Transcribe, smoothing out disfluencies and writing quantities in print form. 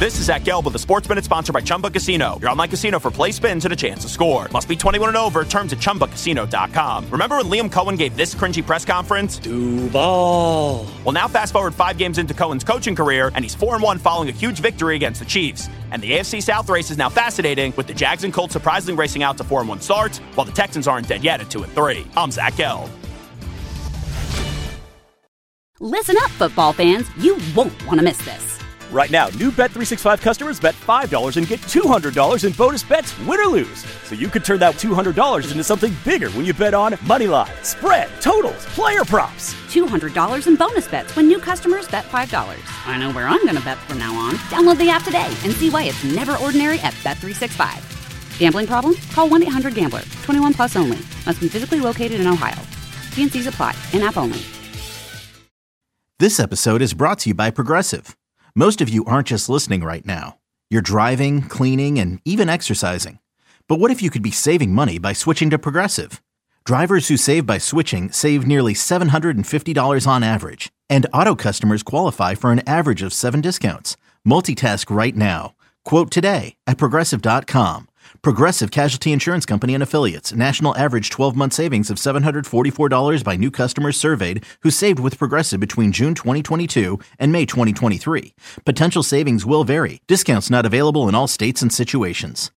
This is Zach Gelb with the Sports Minute, sponsored by Chumba Casino. Your online casino for play spins and a chance to score. Must be 21 and over. Terms at ChumbaCasino.com. Remember when Liam Cohen gave this cringy press conference? Duval. Well, now fast forward 5 games into Cohen's coaching career, and he's 4-1 following a huge victory against the Chiefs. And the AFC South race is now fascinating, with the Jags and Colts surprisingly racing out to 4-1 starts, while the Texans aren't dead yet at 2-3. I'm Zach Gelb. Listen up, football fans. You won't want to miss this. Right now, new Bet365 customers bet $5 and get $200 in bonus bets, win or lose. So you could turn that $200 into something bigger when you bet on money line, spread, totals, player props. $200 in bonus bets when new customers bet $5. I know where I'm going to bet from now on. Download the app today and see why it's never ordinary at Bet365. Gambling problem? Call 1-800-GAMBLER. 21 plus only. Must be physically located in Ohio. T&Cs apply. In-app only. This episode is brought to you by Progressive. Most of you aren't just listening right now. You're driving, cleaning, and even exercising. But what if you could be saving money by switching to Progressive? Drivers who save by switching save nearly $750 on average. And auto customers qualify for an average of 7 discounts. Multitask right now. Quote today at Progressive.com. Progressive Casualty Insurance Company and Affiliates. National average 12-month savings of $744 by new customers surveyed who saved with Progressive between June 2022 and May 2023. Potential savings will vary. Discounts not available in all states and situations.